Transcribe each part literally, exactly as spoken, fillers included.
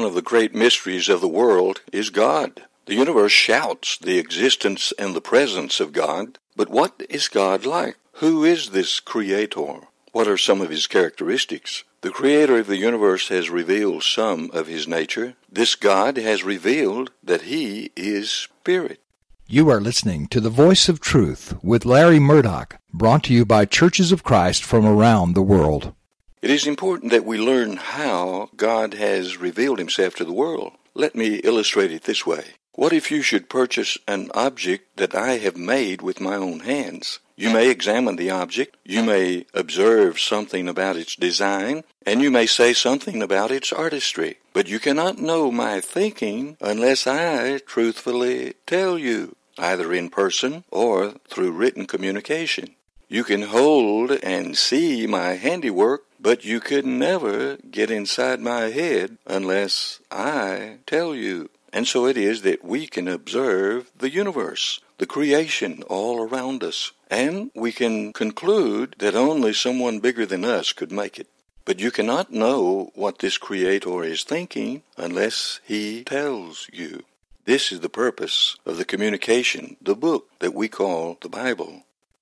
One of the great mysteries of the world is God. The universe shouts the existence and the presence of God. But what is God like? Who is this Creator? What are some of His characteristics? The Creator of the universe has revealed some of His nature. This God has revealed that He is Spirit. You are listening to The Voice of Truth with Larry Murdoch, brought to you by Churches of Christ from around the world. It is important that we learn how God has revealed Himself to the world. Let me illustrate it this way. What if you should purchase an object that I have made with my own hands? You may examine the object, you may observe something about its design, and you may say something about its artistry. But you cannot know my thinking unless I truthfully tell you, either in person or through written communication. You can hold and see my handiwork, but you could never get inside my head unless I tell you. And so it is that we can observe the universe, the creation all around us, and we can conclude that only someone bigger than us could make it. But you cannot know what this Creator is thinking unless He tells you. This is the purpose of the communication, the book that we call the Bible.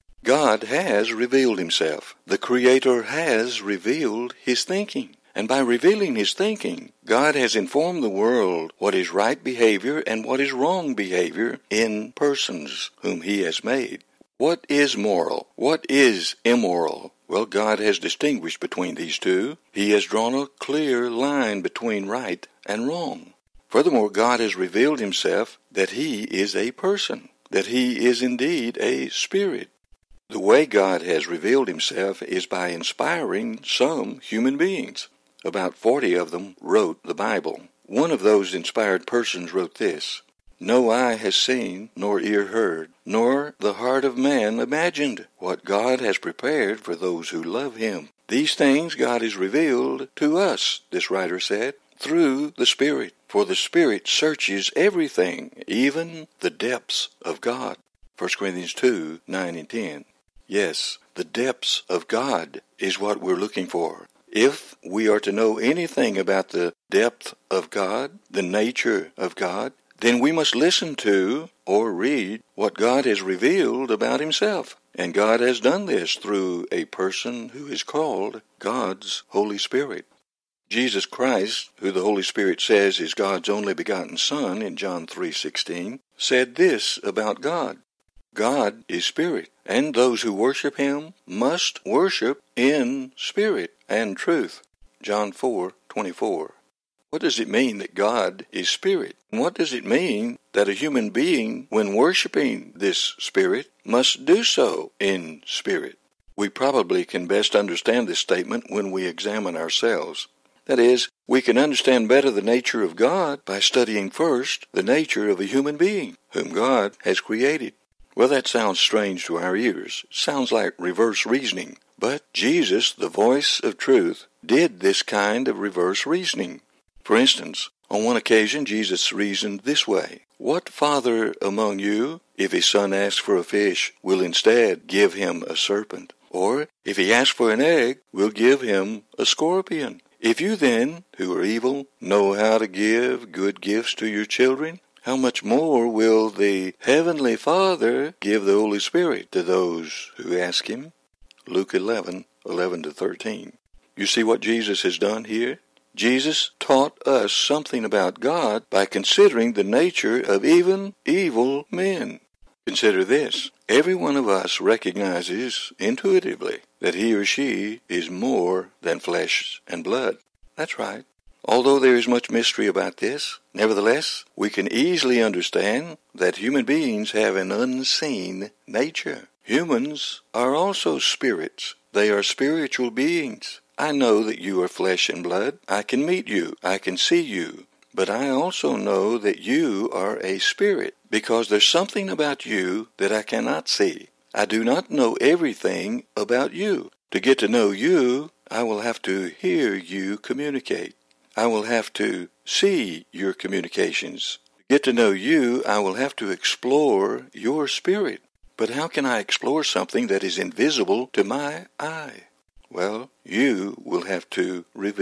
God has revealed Himself. The Creator has revealed His thinking. And by revealing His thinking, God has informed the world what is right behavior and what is wrong behavior in persons whom He has made. What is moral? What is immoral? Well, God has distinguished between these two. He has drawn a clear line between right and wrong. Furthermore, God has revealed Himself that He is a person, that He is indeed a spirit. The way God has revealed Himself is by inspiring some human beings. About forty of them wrote the Bible. One of those inspired persons wrote this: "No eye has seen, nor ear heard, nor the heart of man imagined what God has prepared for those who love Him. These things God has revealed to us," this writer said, "through the Spirit. For the Spirit searches everything, even the depths of God." First Corinthians two, nine and ten. Yes, the depths of God is what we're looking for. If we are to know anything about the depth of God, the nature of God, then we must listen to or read what God has revealed about Himself. And God has done this through a person who is called God's Holy Spirit. Jesus Christ, who the Holy Spirit says is God's only begotten Son in John three sixteen, said this about God: "God is spirit, and those who worship Him must worship in spirit and truth." John four twenty-four. What does it mean that God is spirit? And what does it mean that a human being, when worshiping this spirit, must do so in spirit? We probably can best understand this statement when we examine ourselves. That is, we can understand better the nature of God by studying first the nature of a human being whom God has created. Well, that sounds strange to our ears. It sounds like reverse reasoning. But Jesus, the voice of truth, did this kind of reverse reasoning. For instance, on one occasion, Jesus reasoned this way: "What father among you, if his son asks for a fish, will instead give him a serpent? Or, if he asks for an egg, will give him a scorpion? If you then, who are evil, know how to give good gifts to your children, how much more will the Heavenly Father give the Holy Spirit to those who ask Him?" Luke eleven, eleven to thirteen. You see what Jesus has done here? Jesus taught us something about God by considering the nature of even evil men. Consider this: every one of us recognizes intuitively that he or she is more than flesh and blood. That's right. Although there is much mystery about this, nevertheless, we can easily understand that human beings have an unseen nature. Humans are also spirits. They are spiritual beings. I know that you are flesh and blood. I can meet you. I can see you. But I also know that you are a spirit, because there's something about you that I cannot see. I do not know everything about you. To get to know you, I will have to hear you communicate. I will have to see your communications. To get to know you, I will have to explore your spirit. But how can I explore something that is invisible to my eye? Well, you will have to reveal it.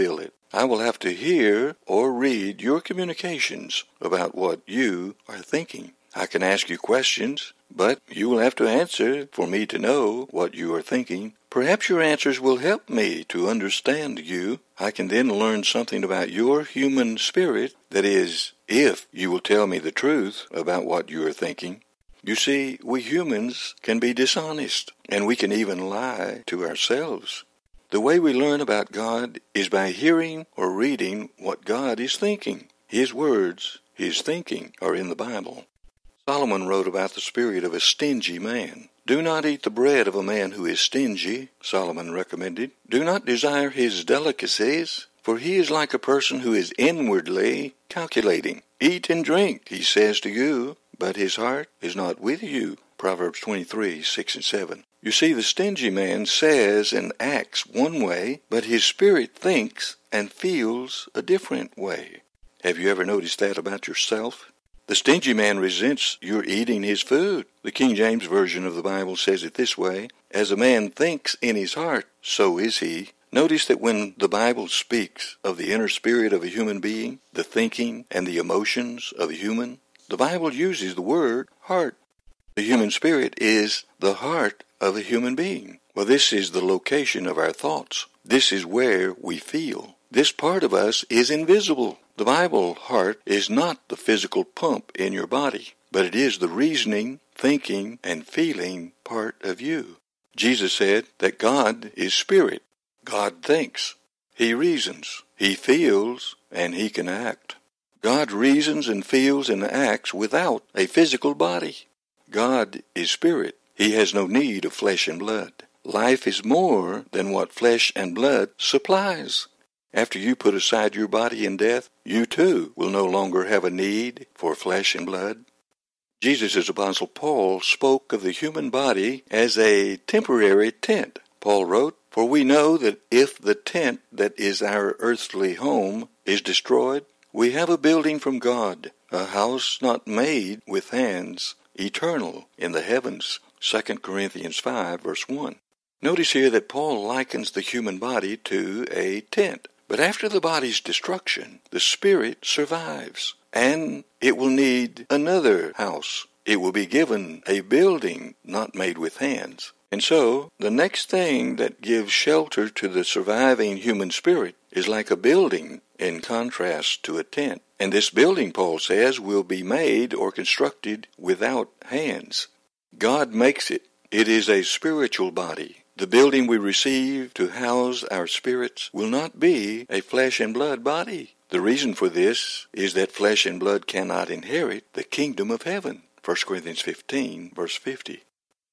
I will have to hear or read your communications about what you are thinking. I can ask you questions, but you will have to answer for me to know what you are thinking. Perhaps your answers will help me to understand you. I can then learn something about your human spirit, that is, if you will tell me the truth about what you are thinking. You see, we humans can be dishonest, and we can even lie to ourselves. The way we learn about God is by hearing or reading what God is thinking. His words, His thinking, are in the Bible. Solomon wrote about the spirit of a stingy man. Do not eat the bread of a man who is stingy, Solomon recommended. Do not desire his delicacies, for he is like a person who is inwardly calculating. Eat and drink, he says to you, but his heart is not with you. Proverbs twenty-three, six and seven. You see, the stingy man says and acts one way, but his spirit thinks and feels a different way. Have you ever noticed that about yourself? The stingy man resents your eating his food. The King James Version of the Bible says it this way, as a man thinks in his heart, so is he. Notice that when the Bible speaks of the inner spirit of a human being, the thinking and the emotions of a human, the Bible uses the word heart. The human spirit is the heart of a human being. Well, this is the location of our thoughts. This is where we feel. This part of us is invisible. The Bible heart is not the physical pump in your body, but it is the reasoning, thinking, and feeling part of you. Jesus said that God is spirit. God thinks. He reasons. He feels, and He can act. God reasons and feels and acts without a physical body. God is spirit. He has no need of flesh and blood. Life is more than what flesh and blood supplies. After you put aside your body in death, you too will no longer have a need for flesh and blood. Jesus' apostle Paul spoke of the human body as a temporary tent. Paul wrote, "For we know that if the tent that is our earthly home is destroyed, we have a building from God, a house not made with hands, eternal in the heavens." Second Corinthians five, verse one. Notice here that Paul likens the human body to a tent. But after the body's destruction, the spirit survives, and it will need another house. It will be given a building not made with hands. And so, the next thing that gives shelter to the surviving human spirit is like a building in contrast to a tent. And this building, Paul says, will be made or constructed without hands. God makes it. It is a spiritual body. The building we receive to house our spirits will not be a flesh and blood body. The reason for this is that flesh and blood cannot inherit the kingdom of heaven. First Corinthians fifteen, verse fifty.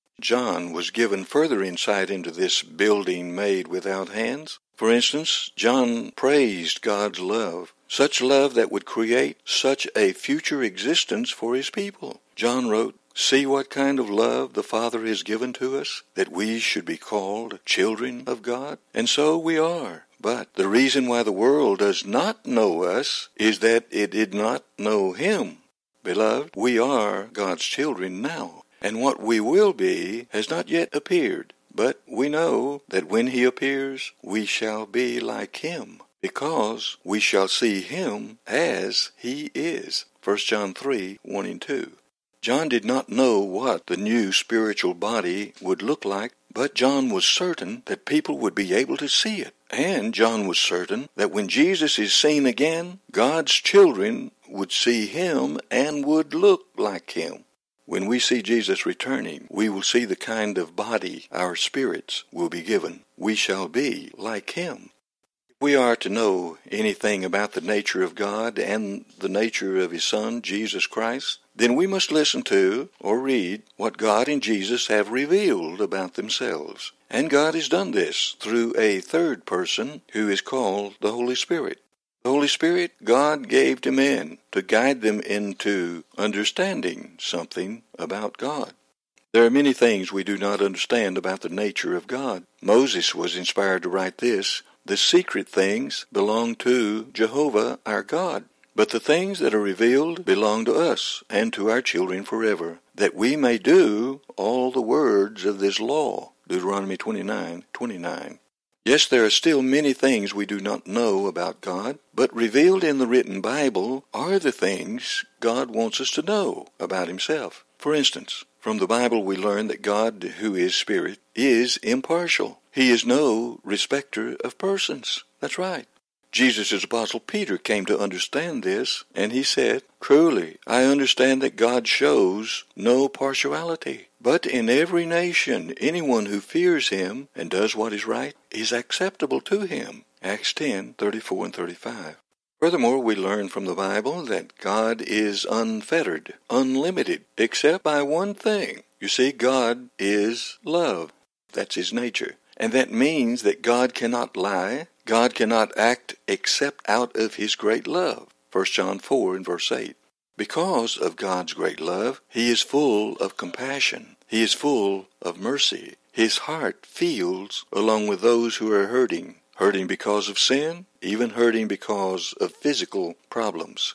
John was given further insight into this building made without hands. For instance, John praised God's love, such love that would create such a future existence for His people. John wrote, "See what kind of love the Father has given to us, that we should be called children of God. And so we are. But the reason why the world does not know us is that it did not know Him. Beloved, we are God's children now, and what we will be has not yet appeared. But we know that when He appears, we shall be like Him, because we shall see Him as He is." First John three, one and two. John did not know what the new spiritual body would look like, but John was certain that people would be able to see it. And John was certain that when Jesus is seen again, God's children would see Him and would look like Him. When we see Jesus returning, we will see the kind of body our spirits will be given. We shall be like Him. If we are to know anything about the nature of God and the nature of His Son, Jesus Christ, then we must listen to or read what God and Jesus have revealed about themselves. And God has done this through a third person who is called the Holy Spirit. The Holy Spirit God gave to men to guide them into understanding something about God. There are many things we do not understand about the nature of God. Moses was inspired to write this, "The secret things belong to Jehovah our God. But the things that are revealed belong to us and to our children forever, that we may do all the words of this law." Deuteronomy twenty-nine, twenty-nine. Yes, there are still many things we do not know about God, but revealed in the written Bible are the things God wants us to know about himself. For instance, from the Bible we learn that God, who is Spirit, is impartial. He is no respecter of persons. That's right. Jesus' apostle Peter came to understand this, and he said, "Truly, I understand that God shows no partiality, but in every nation anyone who fears him and does what is right is acceptable to him." Acts ten, thirty-four and thirty-five. Furthermore, we learn from the Bible that God is unfettered, unlimited, except by one thing. You see, God is love. That's his nature. And that means that God cannot lie. God cannot act except out of his great love. First John four and verse eight. Because of God's great love, he is full of compassion. He is full of mercy. His heart feels along with those who are hurting. Hurting because of sin, even hurting because of physical problems.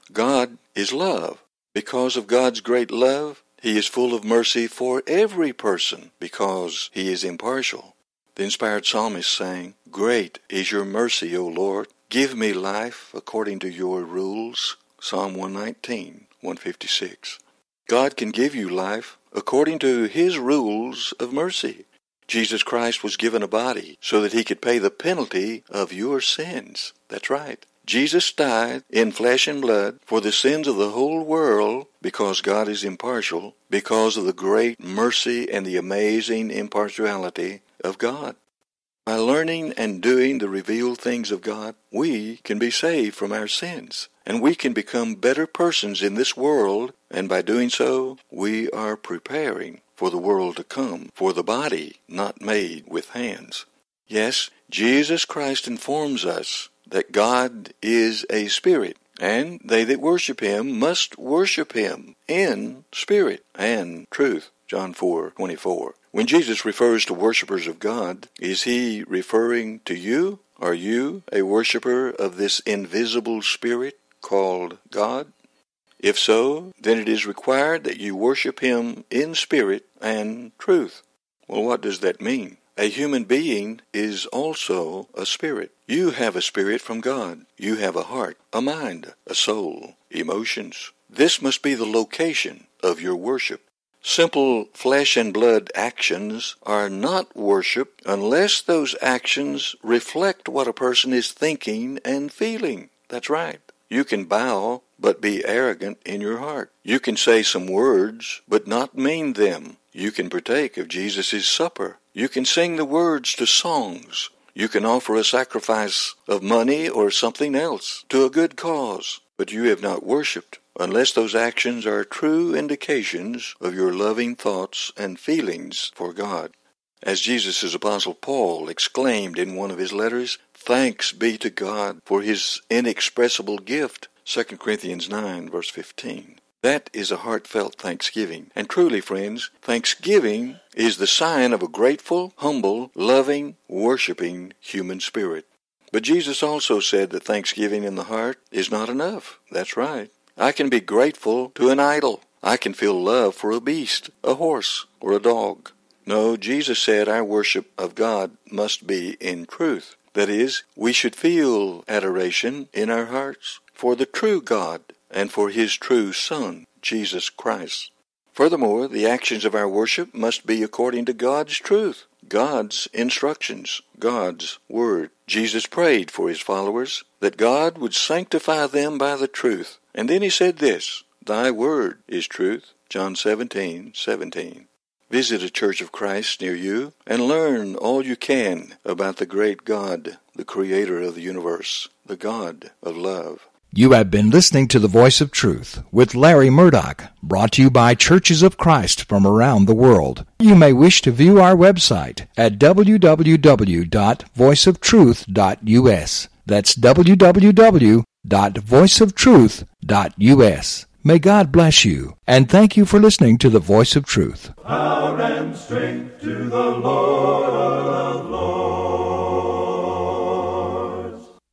God is love. Because of God's great love, he is full of mercy for every person because he is impartial. The inspired psalmist sang, "Great is your mercy, O Lord. Give me life according to your rules." Psalm one nineteen, one fifty-six. God can give you life according to his rules of mercy. Jesus Christ was given a body so that he could pay the penalty of your sins. That's right. Jesus died in flesh and blood for the sins of the whole world because God is impartial, because of the great mercy and the amazing impartiality of God. By learning and doing the revealed things of God, we can be saved from our sins, and we can become better persons in this world, and by doing so, we are preparing for the world to come, for the body not made with hands. Yes, Jesus Christ informs us that God is a spirit, and they that worship him must worship him in spirit and truth. John four twenty-four. When Jesus refers to worshipers of God, is he referring to you? Are you a worshiper of this invisible spirit called God? If so, then it is required that you worship him in spirit and truth. Well, what does that mean? A human being is also a spirit. You have a spirit from God. You have a heart, a mind, a soul, emotions. This must be the location of your worship. Simple flesh and blood actions are not worship unless those actions reflect what a person is thinking and feeling. That's right. You can bow but be arrogant in your heart. You can say some words but not mean them. You can partake of Jesus' supper. You can sing the words to songs. You can offer a sacrifice of money or something else to a good cause, but you have not worshipped unless those actions are true indications of your loving thoughts and feelings for God. As Jesus' apostle Paul exclaimed in one of his letters, "Thanks be to God for his inexpressible gift," Second Corinthians nine, verse fifteen. That is a heartfelt thanksgiving. And truly, friends, thanksgiving is the sign of a grateful, humble, loving, worshiping human spirit. But Jesus also said that thanksgiving in the heart is not enough. That's right. I can be grateful to an idol. I can feel love for a beast, a horse, or a dog. No, Jesus said our worship of God must be in truth. That is, we should feel adoration in our hearts for the true God and for his true Son, Jesus Christ. Furthermore, the actions of our worship must be according to God's truth, God's instructions, God's word. Jesus prayed for his followers that God would sanctify them by the truth. And then he said this, "Thy word is truth," John seventeen, seventeen. Visit a Church of Christ near you and learn all you can about the great God, the creator of the universe, the God of love. You have been listening to The Voice of Truth with Larry Murdoch, brought to you by Churches of Christ from around the world. You may wish to view our website at w w w dot voice of truth dot u s. That's w w w dot voice of truth dot u s. May God bless you, and thank you for listening to The Voice of Truth. Power and strength to the Lord of Lords.